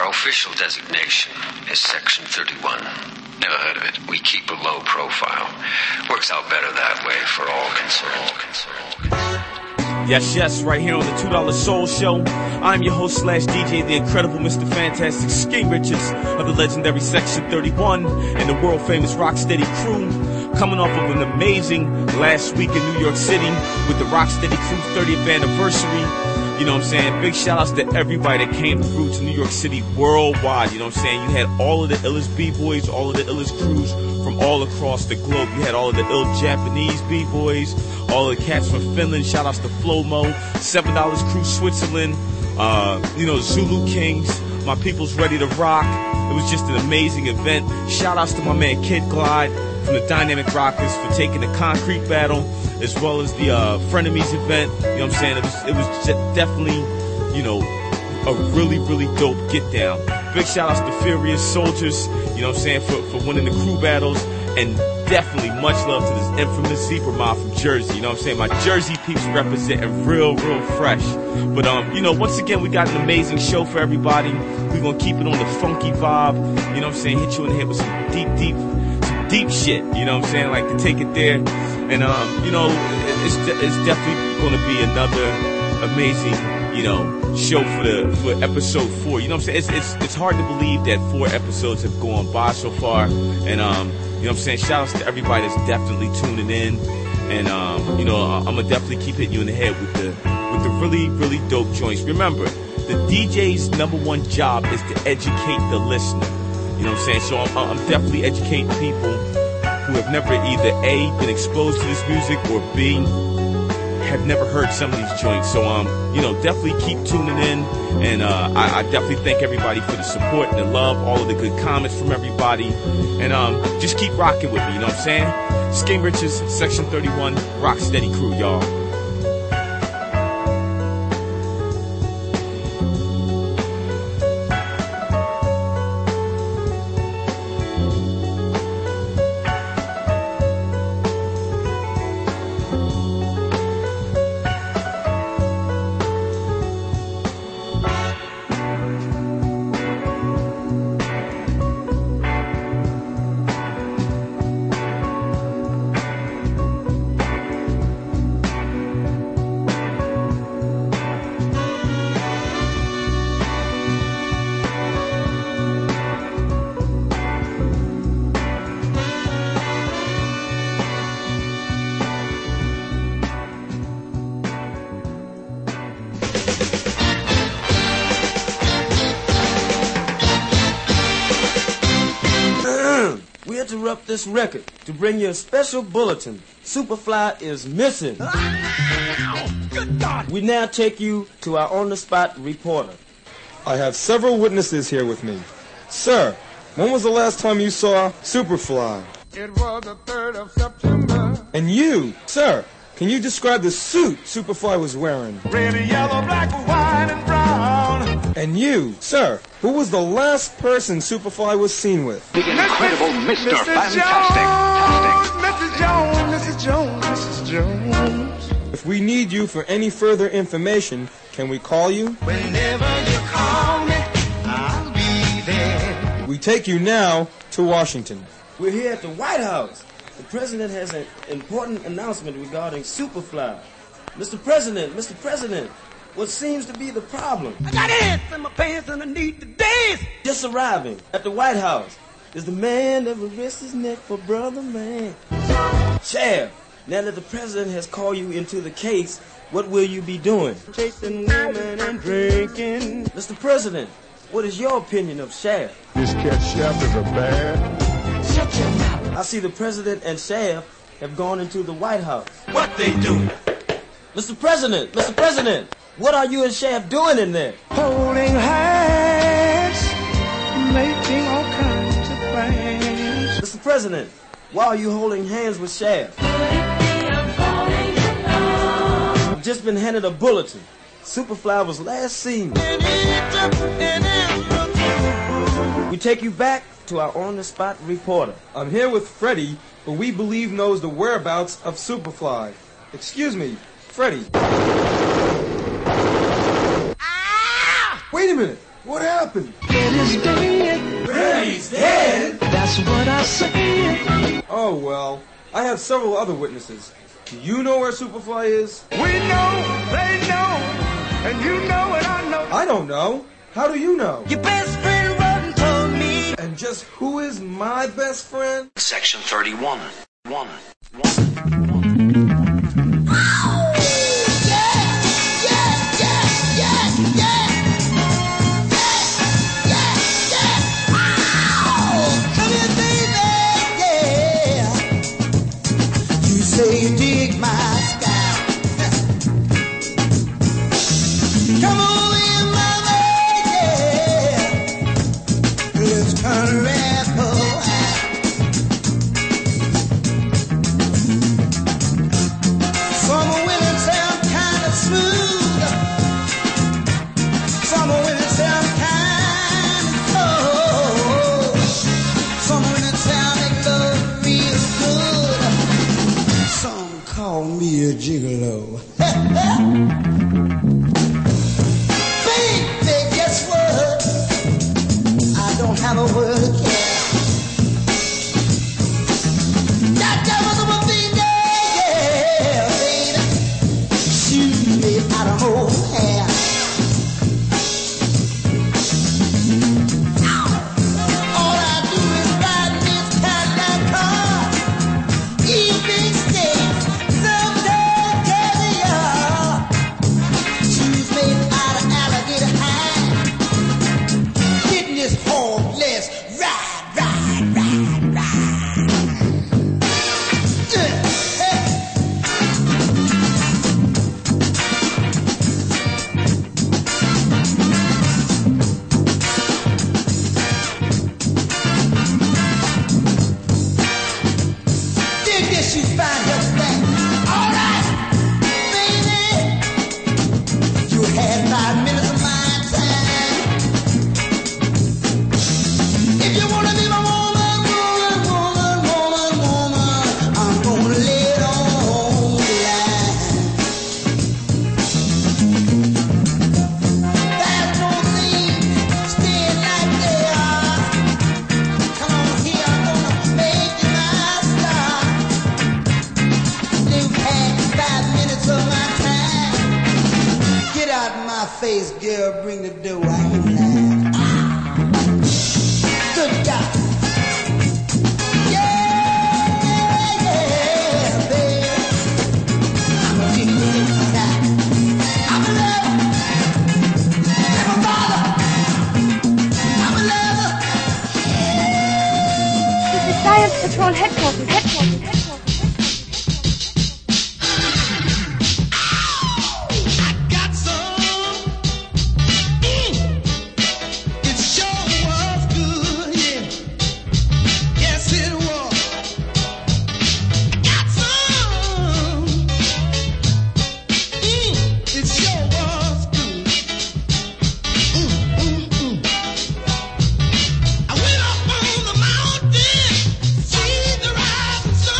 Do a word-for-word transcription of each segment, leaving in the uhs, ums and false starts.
Our official designation is Section thirty-one. Never heard of it. We keep a low profile. Works out better that way for all concerned. Yes, yes, right here on the two dollar Soul Show. I'm your host slash D J, the incredible Mister Fantastic Sking Richards of the legendary Section thirty-one and the world famous Rocksteady crew. Coming off of an amazing last week in New York City with the Rocksteady crew thirtieth anniversary. You know what I'm saying? Big shout outs to everybody that came through to New York City worldwide. You know what I'm saying? You had all of the illest B-boys, all of the illest crews from all across the globe. You had all of the ill Japanese B-boys, all of the cats from Finland. Shout outs to Flomo, seven dollars Crew Switzerland, uh, you know, Zulu Kings, my people's ready to rock. It was just an amazing event. Shout outs to my man Kid Glide from the Dynamic Rockers for taking the concrete battle, as well as the uh, Frenemies event. You know what I'm saying? It was, it was just definitely, you know, a really, really dope get down. Big shout outs to Furious Soldiers, you know what I'm saying, for, for winning the crew battles. And definitely much love to this infamous Zebra Mob from Jersey. You know what I'm saying? My Jersey peeps representing real, real fresh. But, um, you know, once again, we got an amazing show for everybody. We're going to keep it on the funky vibe. You know what I'm saying? Hit you in the head with some deep, deep, some deep shit. You know what I'm saying? Like to take it there. And, um, you know, it's, it's definitely going to be another amazing, you know, show for the for episode four. You know what I'm saying? It's it's it's hard to believe that four episodes have gone by so far. And um, you know what I'm saying? Shout outs to everybody that's definitely tuning in. And um, you know, I'm gonna definitely keep hitting you in the head with the with the really, really dope joints. Remember, the D J's number one job is to educate the listener. You know what I'm saying? So I'm, I'm definitely educating people who have never either A, been exposed to this music, or B, have never heard some of these joints. So, um, you know, definitely keep tuning in. And uh, I, I definitely thank everybody for the support and the love, all of the good comments from everybody. And um, just keep rocking with me, you know what I'm saying? Sking Richards, Section thirty-one, Rocksteady crew, y'all. Interrupt this record to bring you a special bulletin. Superfly is missing. Good God. We now take you to our on-the-spot reporter. I have several witnesses here with me. Sir, when was the last time you saw Superfly? It was the third of September. And you, sir, can you describe the suit Superfly was wearing? Red, yellow, black, white, and brown. And you, sir, who was the last person Superfly was seen with? The incredible Mister Missus Fantastic. Missus Jones, Missus Jones, Missus Jones. If we need you for any further information, can we call you? Whenever you call me, I'll be there. We take you now to Washington. We're here at the White House. The President has an important announcement regarding Superfly. Mister President, Mister President, what seems to be the problem? I got ants in my pants and I need to dance. Just arriving at the White House is the man that will risk his neck for brother man. Sheriff, now that the President has called you into the case, what will you be doing? Chasing women and drinking. Mister President, what is your opinion of Sheriff? This cat Sheriff is a bad. Shut your mouth. I see the President and Sheriff have gone into the White House. What they do? Mister President, Mister President, what are you and Sheriff doing in there? Holding hands, making all kinds of plans. Mister President, why are you holding hands with Sheriff? I've just been handed a bulletin. Superfly was last seen. We take you back to our on-the-spot reporter. I'm here with Freddie, who we believe knows the whereabouts of Superfly. Excuse me, Freddie. Ah! Wait a minute. What happened? Can Freddy's dead. Freddy's dead? That's what I said. Oh, well. I have several other witnesses. Do you know where Superfly is? We know, they know, and you know and I know. I don't know. How do you know? Your best friend Rodden told me. And just who is my best friend? Section thirty-one. One. One. Say you dig my style. Come over in my way, yeah. Let's turn a apple out. Some women sound kind of smooth. Some women sound kind of cold. Some women sound like love real good. Some call me a gigolo. Baby, guess what? I don't have a word to care. That devil's a thing, yeah, baby. Shoes made out of old hair. All I do is ride this Cadillac car. Evening state, someday caviar. Shoes made out of alligator hide. Getting this horseless ride, ride, ride, ride. Yeah, hey. Dig this, you fine young thing. All right, baby. You had five minutes of my time. If you wanna be my woman, woman, woman, woman, woman, I'm gonna lay it on the line. There's no need staying like they are. Come on here, I'm gonna make you my star. You've had five minutes of my time. Get out of my face, girl, bring the dough, I ain't lying. Good God. Yeah, yeah, baby. I'm gonna give you inside. I'm a lover. Never bother. I'm a lover. This is Science Patrol Headquarters, Headquarters, Headquarters. I got some. Mm. It sure was good, yeah. Yes, it was. Got some. Mm. It sure was good. Mm, mm, mm. I went up on the mountain, seen the rising sun.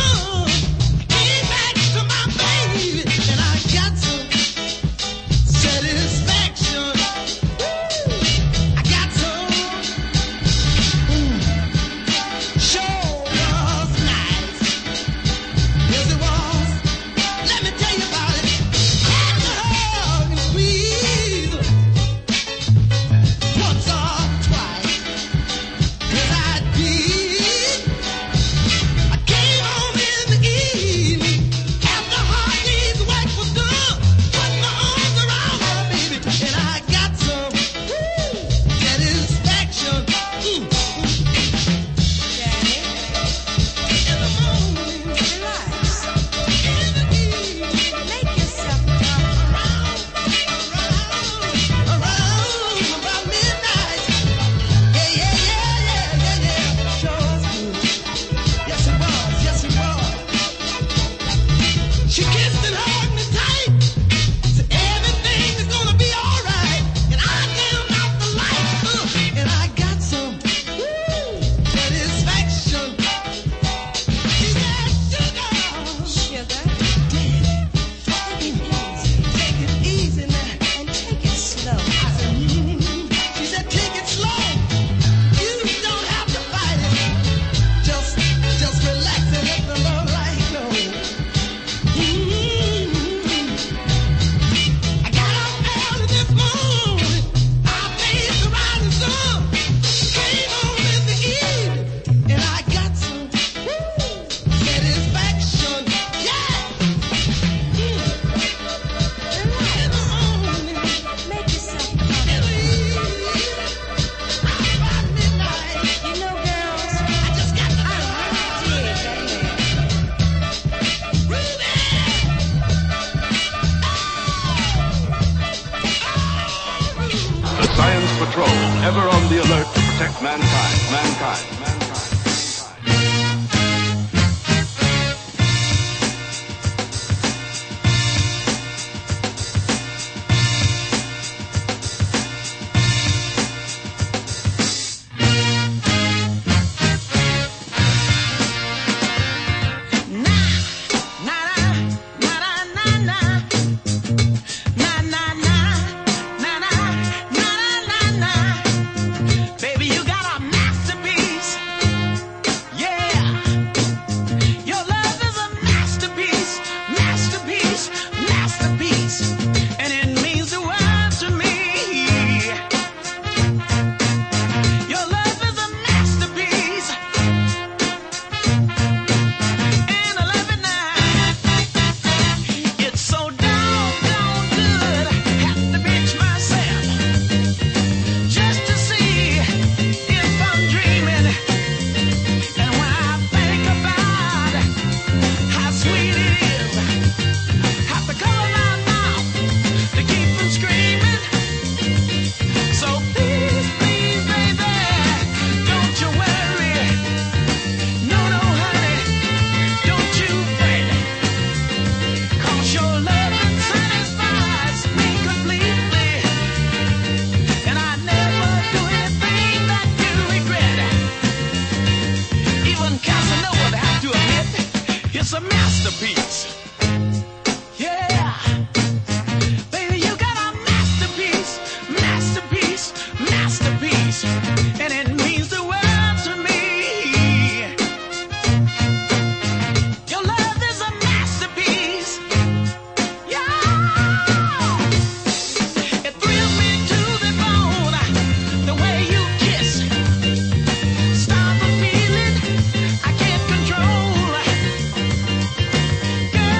protect mankind, mankind, mankind. Baby, you got a masterpiece. Girl,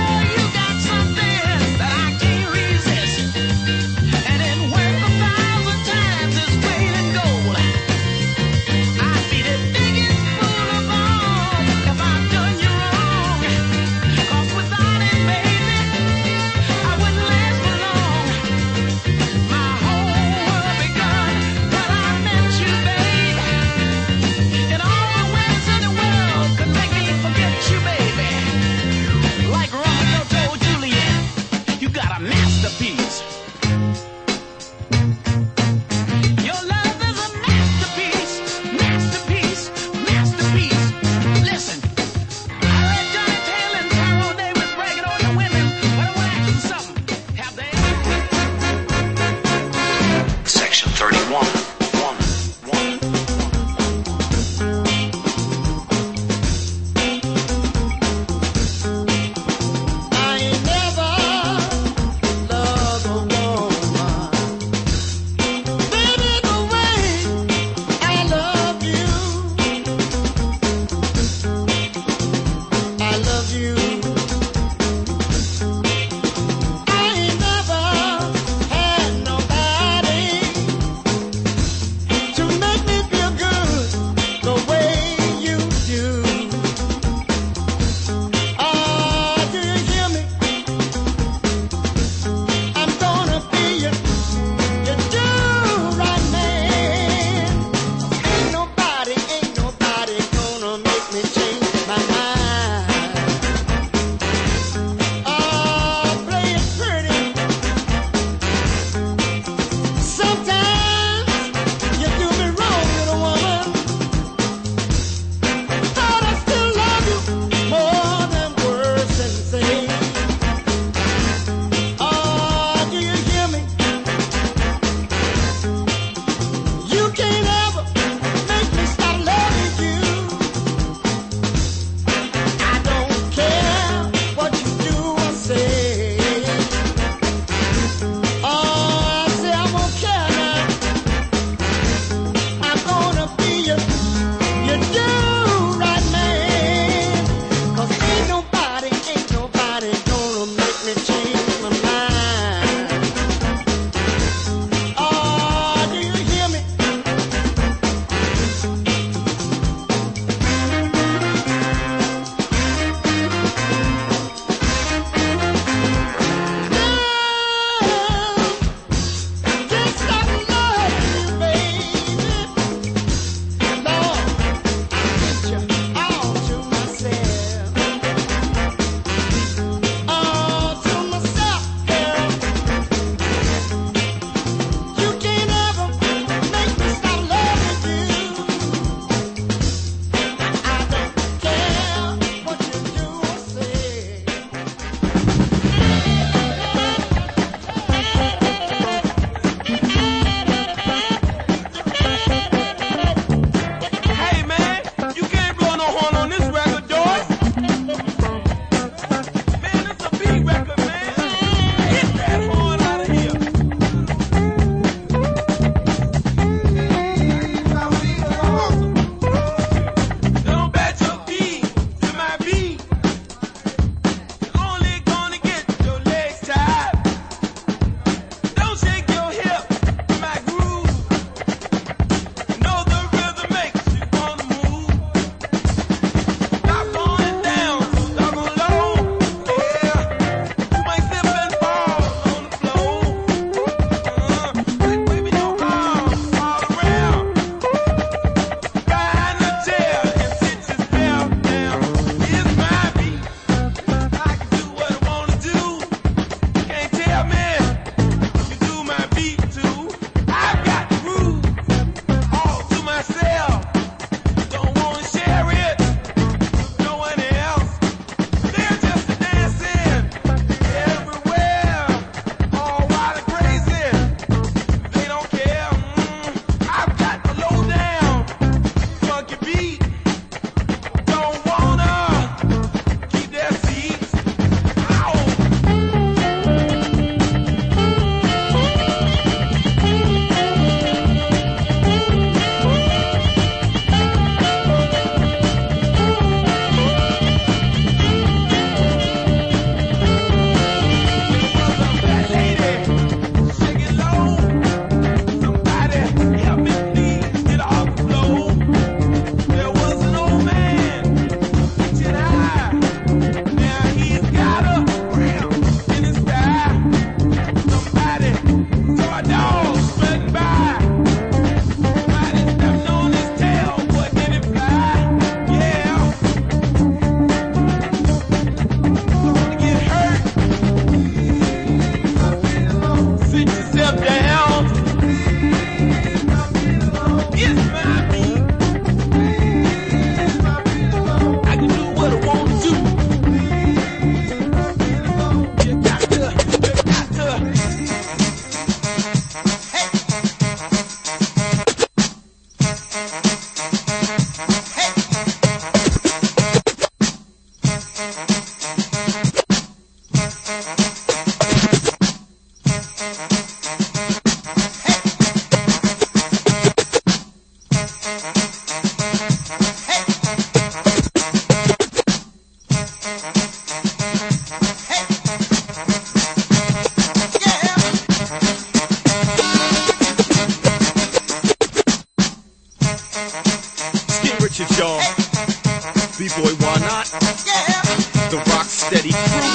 Richards, y'all. B-Boy, why not? The Rock Steady Crew.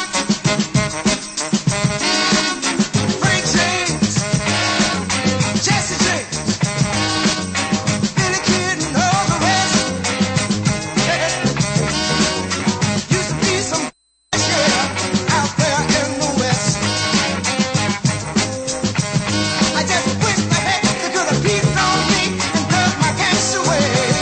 Frank James, Jesse James, Billy Kid and all the rest. Yeah. Used to be some yeah, out there in the West. I just wish the heck they could have peeped on me and dug my gangster ways.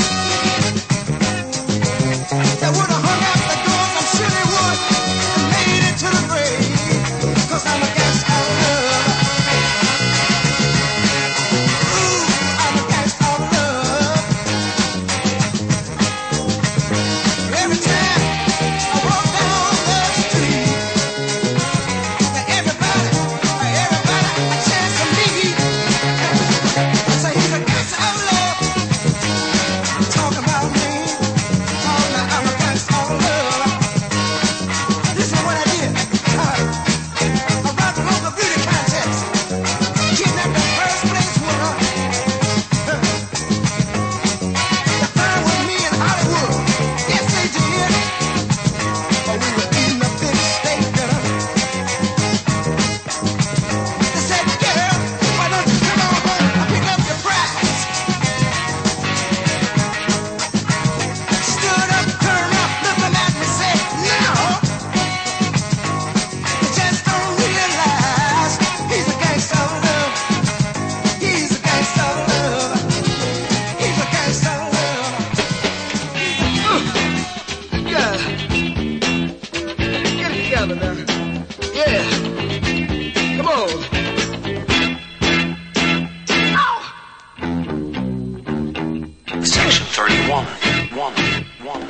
They would have hung out the doors, I'm sure they would, and made it to the grave. 'Cause I'm a gangsta of love. Ooh, I'm a gangsta of love. Every time I walk down the street, everybody, everybody, a chance to meet. Say he's a gangsta of love. Talking about me. Talking about I'm a gangsta of love. Listen to what I did. Uh, I robbed a local beauty contest. Kidnapped the first place winner. Huh. They found with me in Hollywood. Yes, they did. But we were eating a big steak dinner. They said, girl, why don't you come on home and pick up your prize? Stood up, turned around, looking at me, said, no. You just don't realize he's a gangsta of love. He's a gangsta of love. He's a gangsta of love. Yeah. Get it together now. Yeah. Come on. Section thirty-one. One. One.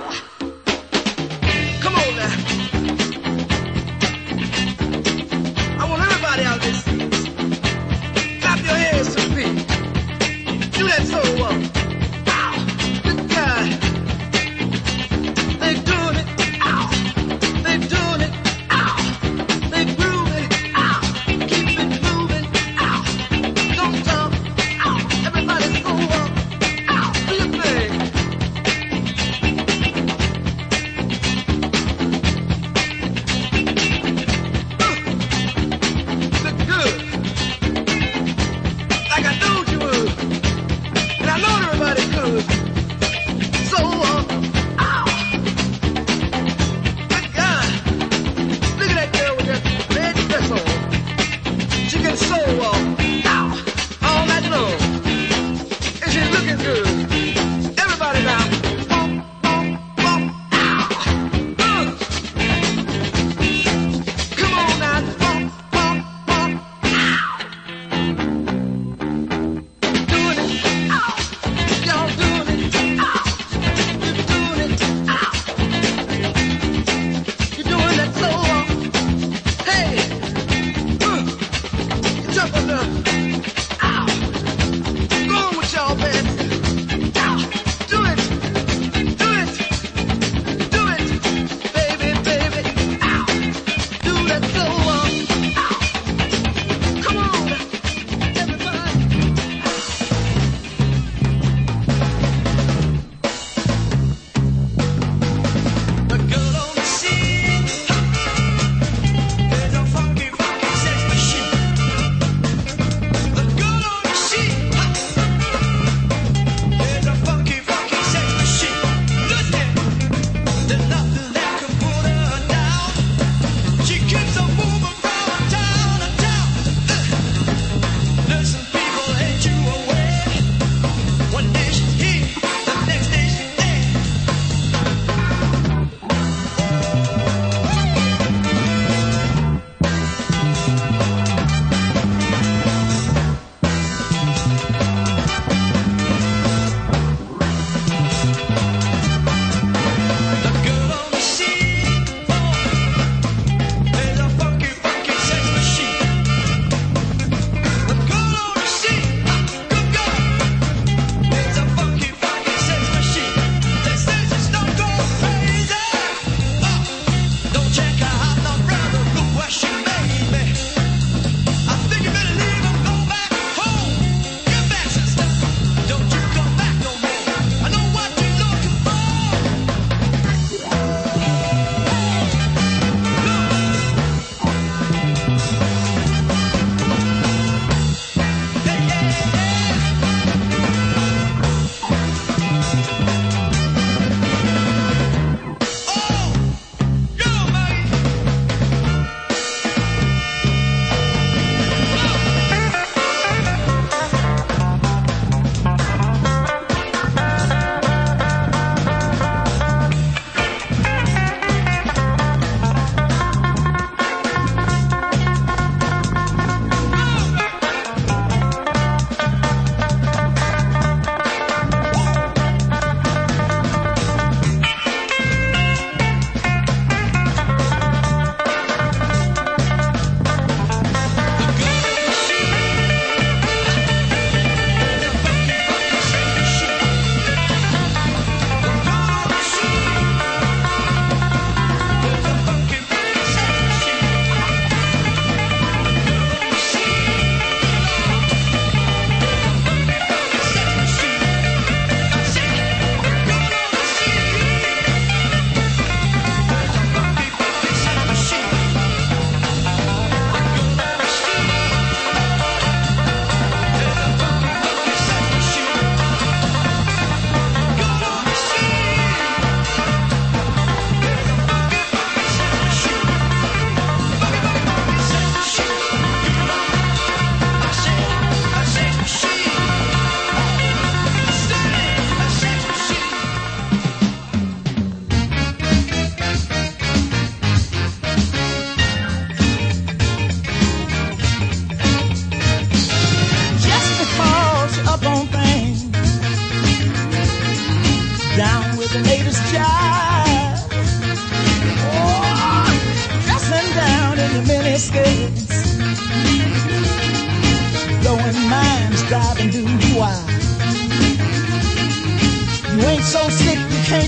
Come on now. I want everybody out there. Clap your hands to the beat. Do that soul walk. Ow. Good God. They doing it. Ow. They doing it. Ow. They grooving. Ow. Keep it moving. Ow. Don't stop. Ow. Everybody's soul walk. Ow. Do your thing. Look good. Like I told you would. And I know the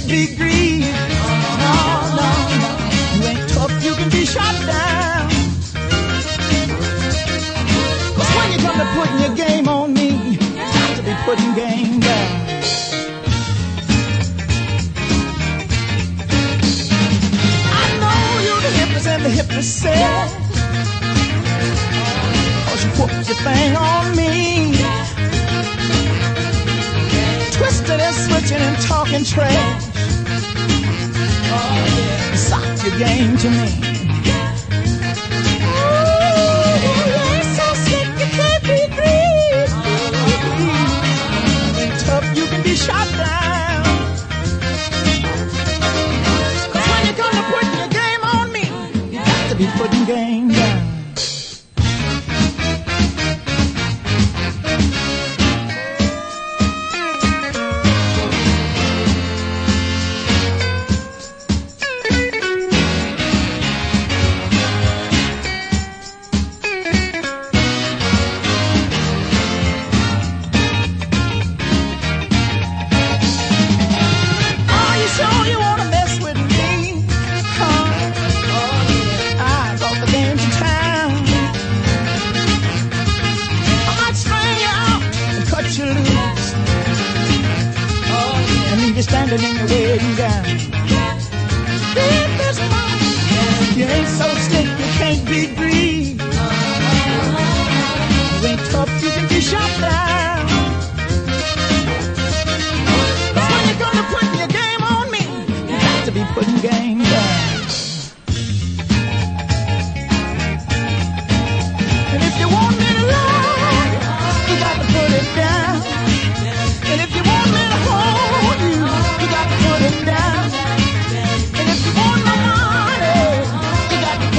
can't be grieved. No, no, no. You ain't tough, you can be shot down. Cause when you come to putting your game on me, you got to be putting game down. I know you're the hippest and the hippest said, cause you whooped your thing on me. Twisting and switching and talking trash. Sock your game to me. Ooh, you're so sick you can't be grieved. Ain't tough, you can be shot down. Cause when you come to putting your game on me, you got to be putting game down. Standing in your wedding gown. You ain't so slick, you can't be grieved. You ain't tough, you can be shot down. But when you come to putting your game on me, you got to be putting game down. And if you want me to ride, you got to put it down. And if you want me to hold you, you got to put it down. And if you want my money, you got to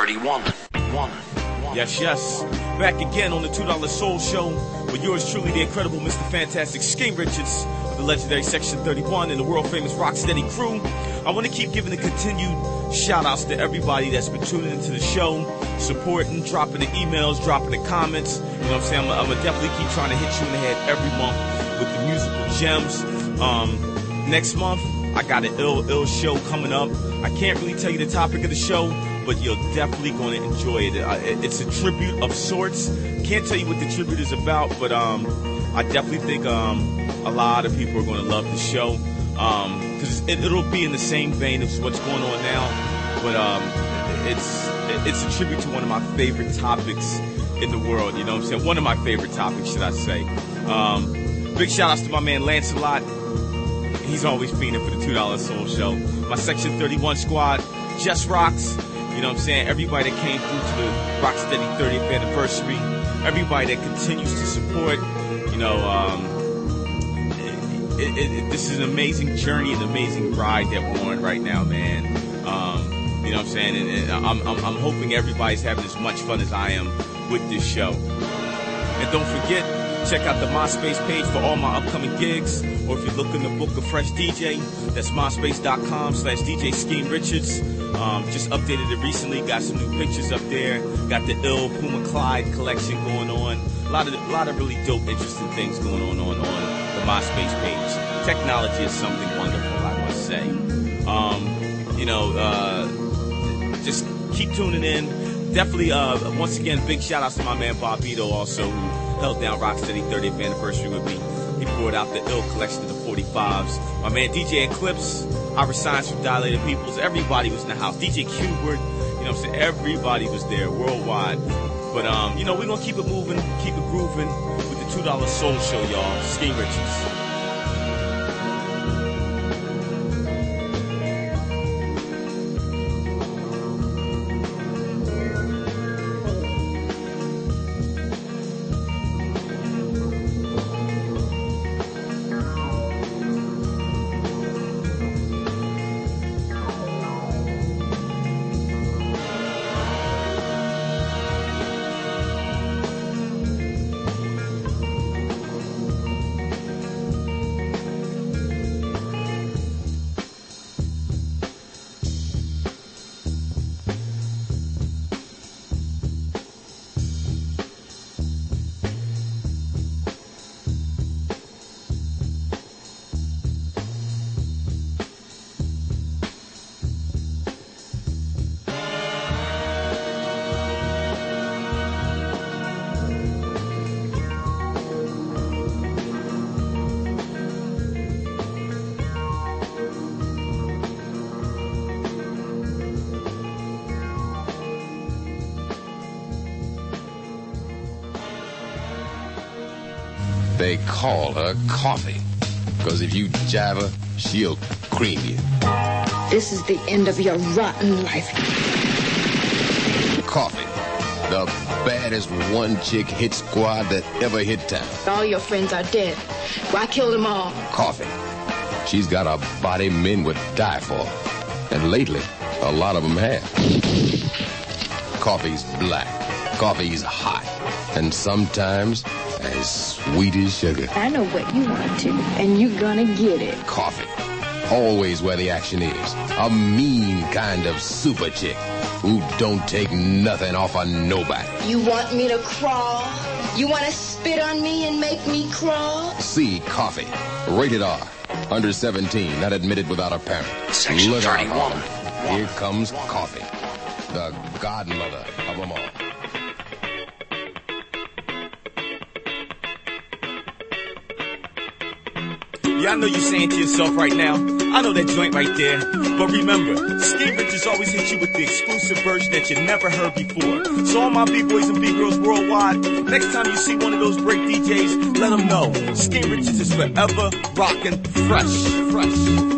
thirty-one. One. Yes, yes. Back again on the two dollar Soul Show with yours truly, the incredible Mister Fantastic Sking Richards of the legendary Section thirty-one and the world-famous Rocksteady crew. I want to keep giving the continued shout-outs to everybody that's been tuning into the show, supporting, dropping the emails, dropping the comments. You know what I'm saying? I'm going to definitely keep trying to hit you in the head every month with the musical gems. Um, next month, I got an ill, ill show coming up. I can't really tell you the topic of the show, but you're definitely going to enjoy it. Uh, it's a tribute of sorts. Can't tell you what the tribute is about, but um, I definitely think um, a lot of people are going to love the show. Because um, it, it'll be in the same vein as what's going on now, but um, it's it's a tribute to one of my favorite topics in the world. You know what I'm saying? One of my favorite topics, should I say. Um, big shout outs to my man Lancelot. He's always fiending for the two dollar Soul Show. My Section thirty-one squad, Just Rocks. You know what I'm saying? Everybody that came through to the Rocksteady thirtieth anniversary. Everybody that continues to support. You know, um, it, it, it, this is an amazing journey, an amazing ride that we're on right now, man. Um, you know what I'm saying? And, and I'm, I'm, I'm hoping everybody's having as much fun as I am with this show. And don't forget, check out the MySpace page for all my upcoming gigs. Or if you're looking to book a fresh D J, that's myspace.com slash DJ Sking Richards. Um, just updated it recently. Got some new pictures up there. Got the ill Puma Clyde collection going on. A lot of, a lot of really dope, interesting things going on on, on the MySpace page. Technology is something wonderful, I must say. Um, you know, uh, just keep tuning in. Definitely, uh, once again, big shout outs to my man Bobito also, who held down Rocksteady thirtieth anniversary with me. He brought out the ill collection of the forty-fives. My man D J Eclipse, Ira Signs from Dilated Peoples. Everybody was in the house. D J Qbert, you know what I'm saying? Everybody was there worldwide. But, um, you know, we're going to keep it moving, keep it grooving with the two dollar Soul Show, y'all. Sking Richards. They call her Coffee, because if you jive her, she'll cream you. This is the end of your rotten life. Coffee, the baddest one-chick hit squad that ever hit town. All your friends are dead. Well, I killed them all. Coffee, she's got a body men would die for. And lately, a lot of them have. Coffee's black. Coffee's hot. And sometimes as sweet as sugar. I know what you want to, and you're gonna get it. Coffee. Always where the action is. A mean kind of super chick who don't take nothing off of nobody. You want me to crawl? You want to spit on me and make me crawl? See Coffee. Rated R. Under seventeen, not admitted without a parent. Section Look thirty-one. out. Here comes Coffee, the godmother of them all. Yeah, I know you're saying to yourself right now, I know that joint right there. But remember, Sking Richards always hits you with the exclusive version that you never heard before. So all my B-boys and B-girls worldwide, next time you see one of those break D Js, let them know Sking Richards is forever rockin' fresh, fresh.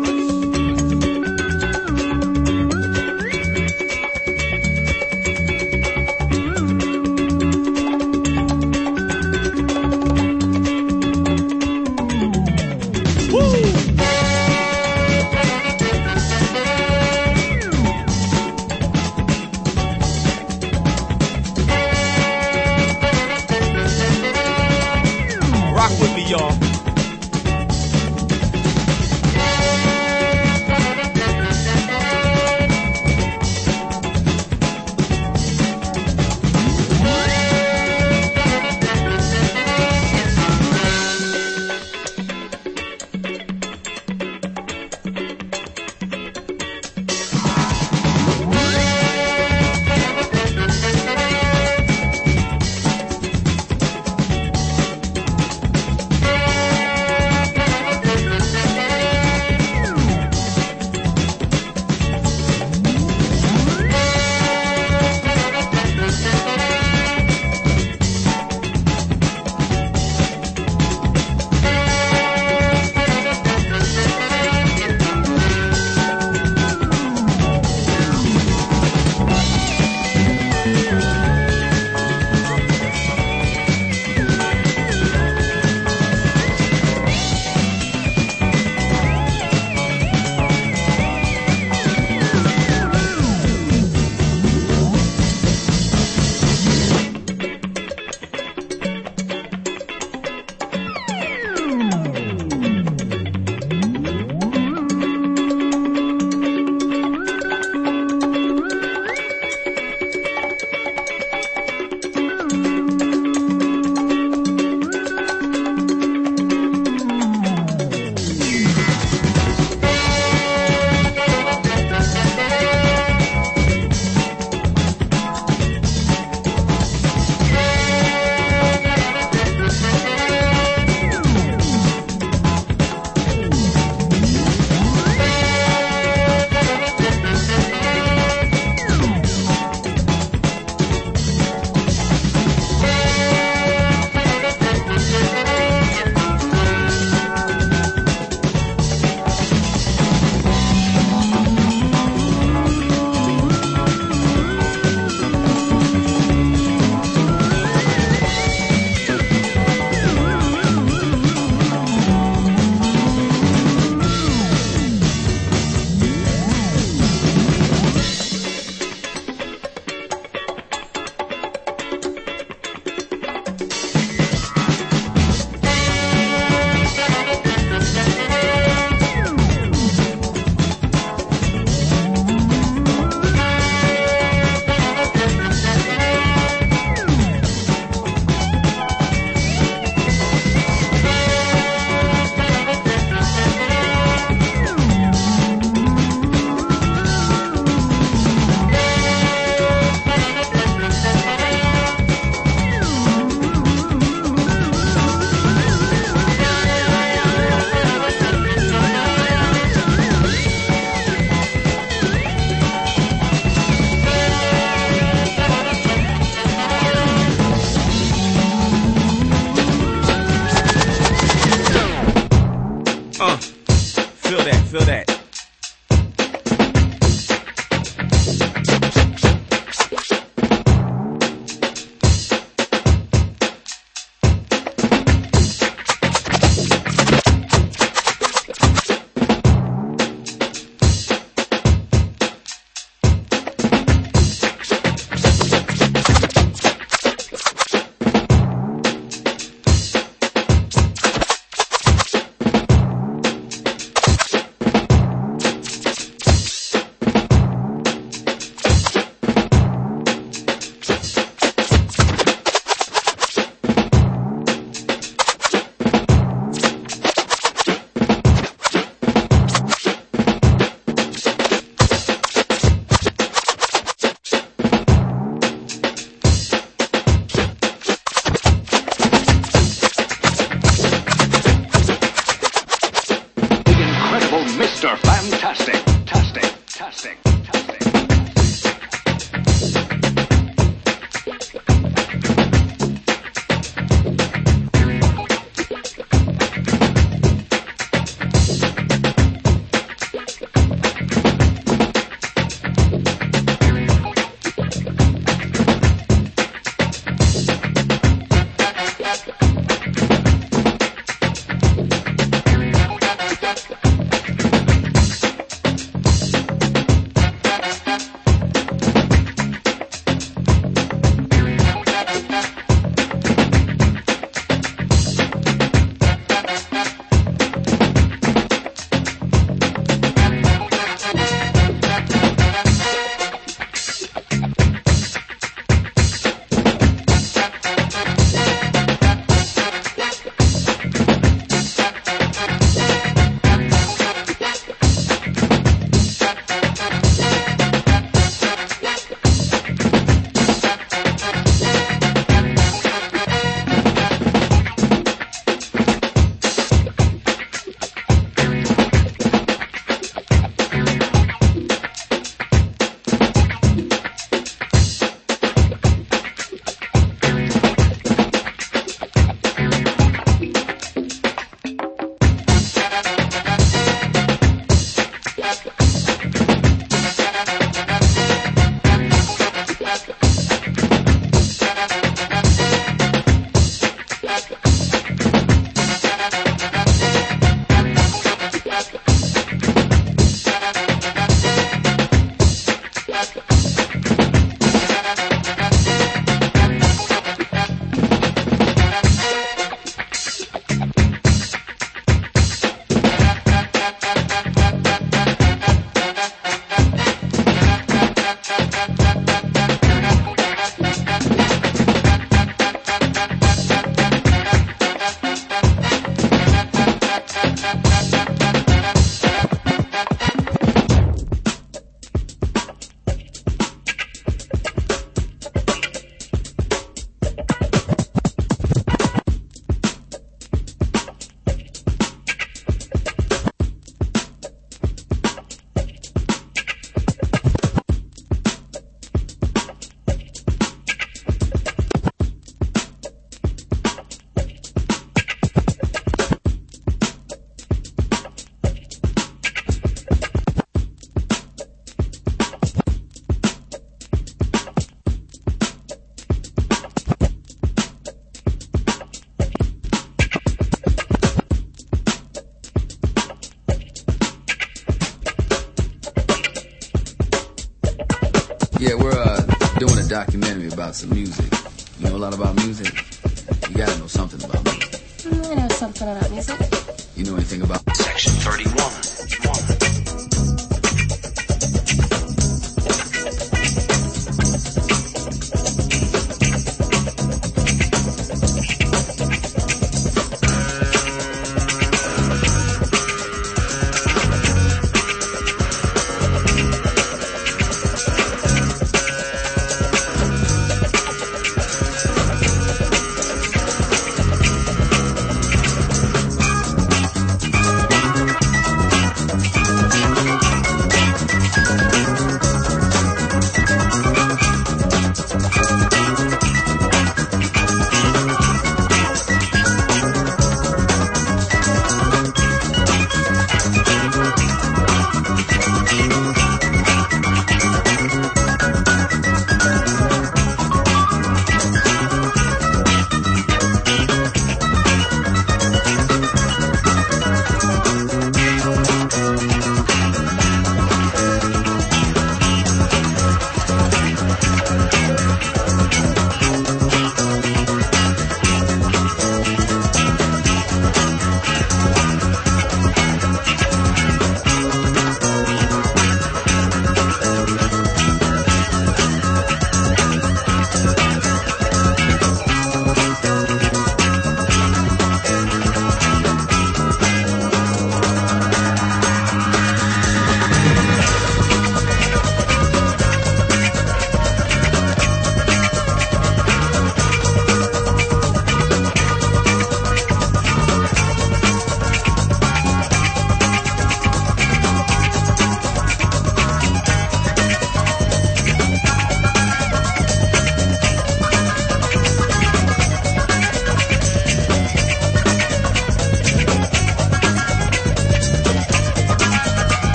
Yeah, we're uh, doing a documentary about some music. You know a lot about music? You gotta know something about music. Mm, I know something about music. You know anything about Section thirty-one.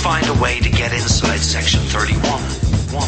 find a way to get inside Section thirty-one. One.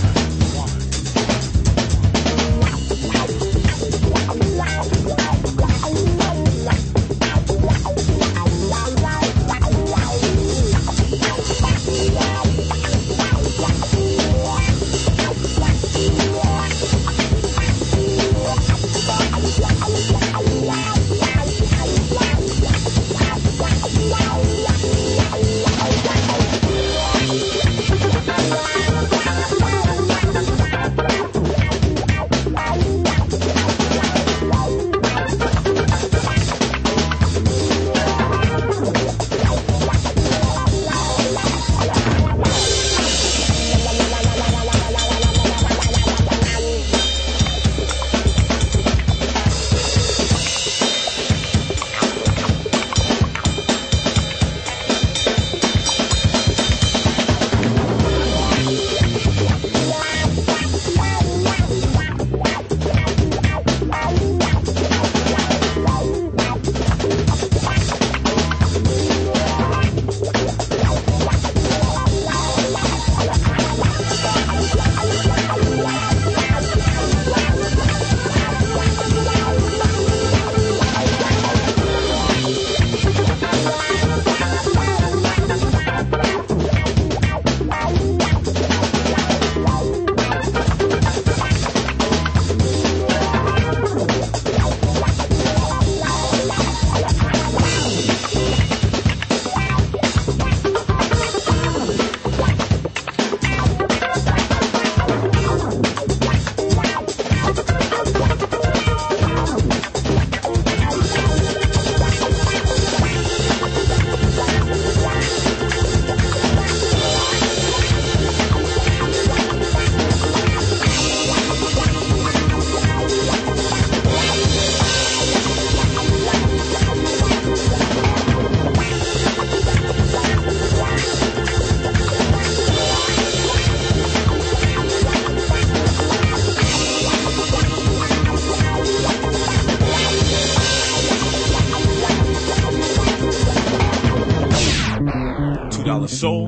Soul,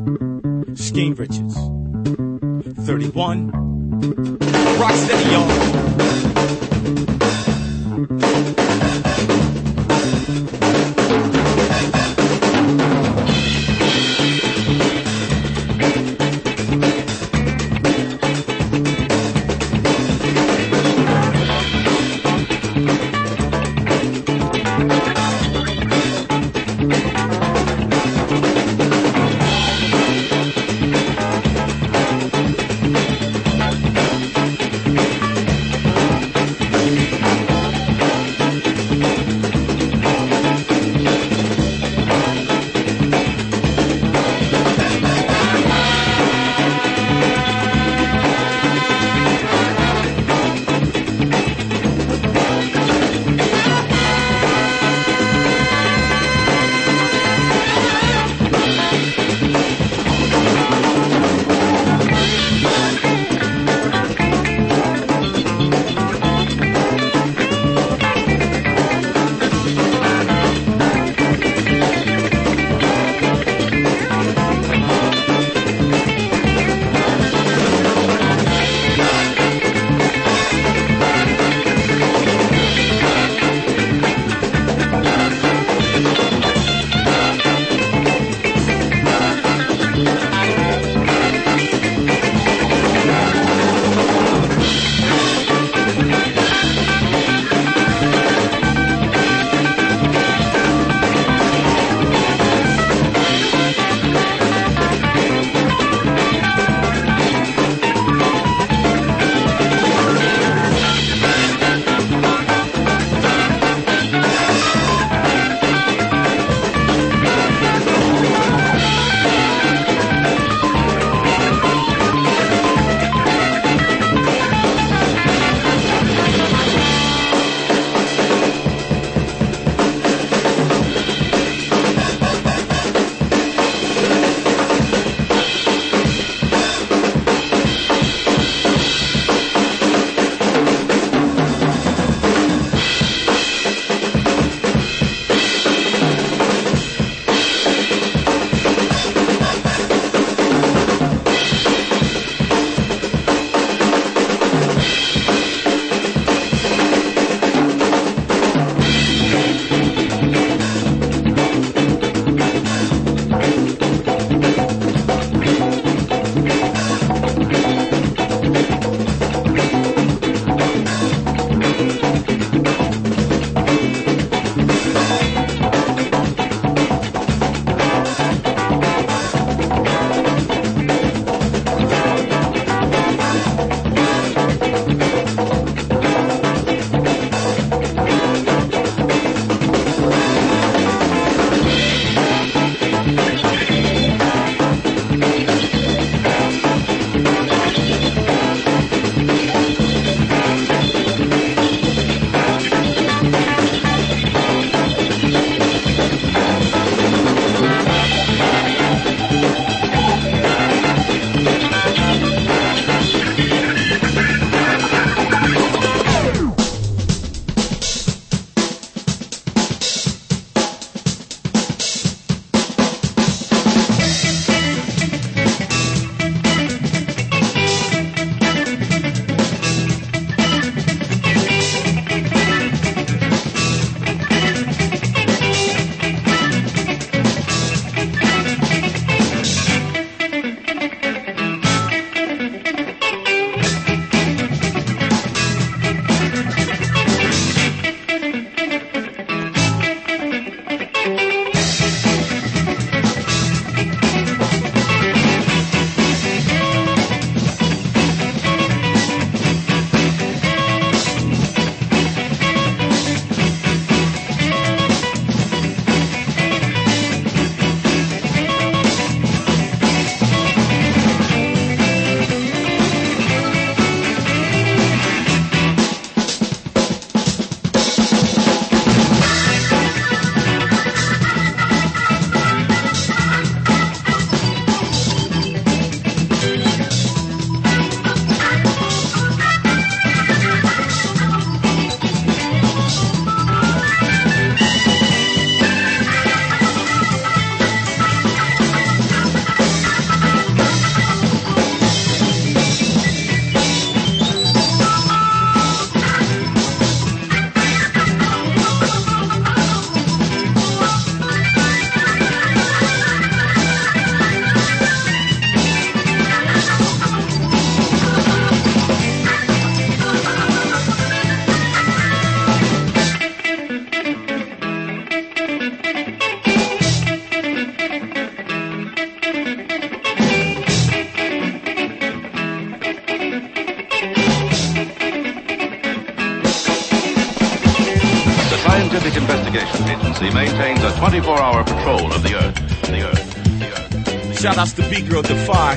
Scheme Richards, thirty-one, Rocksteady, y'all. He maintains a twenty-four hour patrol of the Earth. The Earth. The Earth. Shout outs to B-Girl Defy.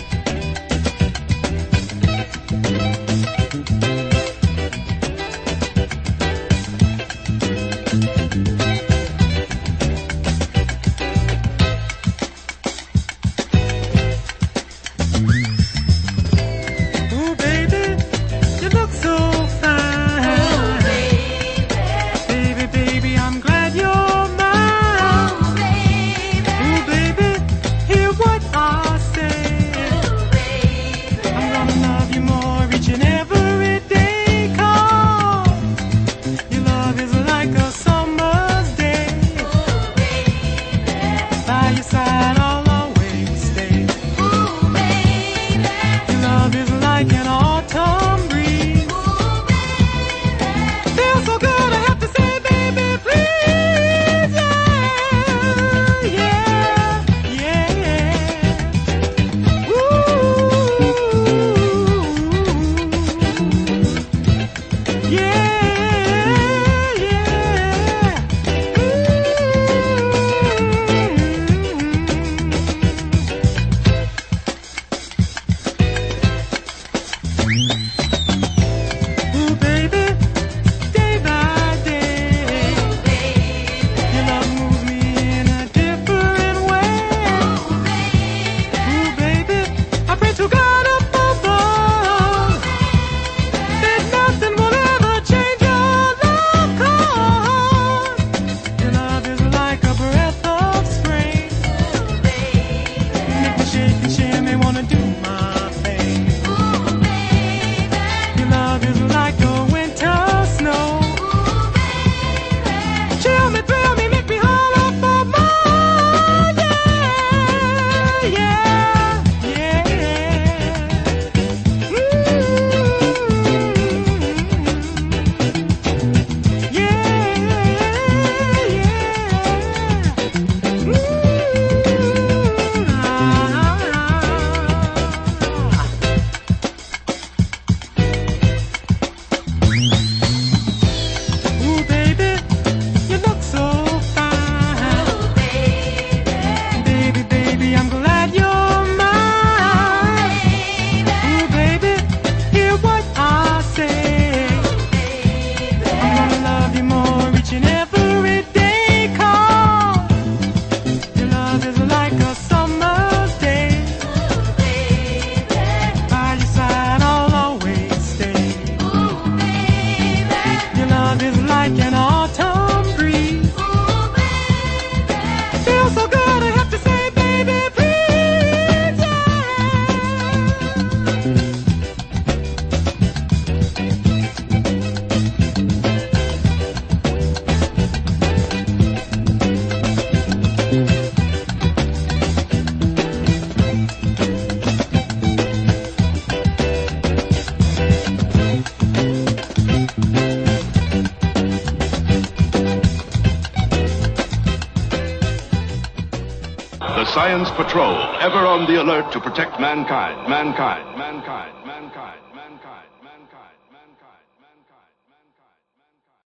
Science Patrol, ever on the alert to protect mankind, mankind, mankind, mankind, mankind.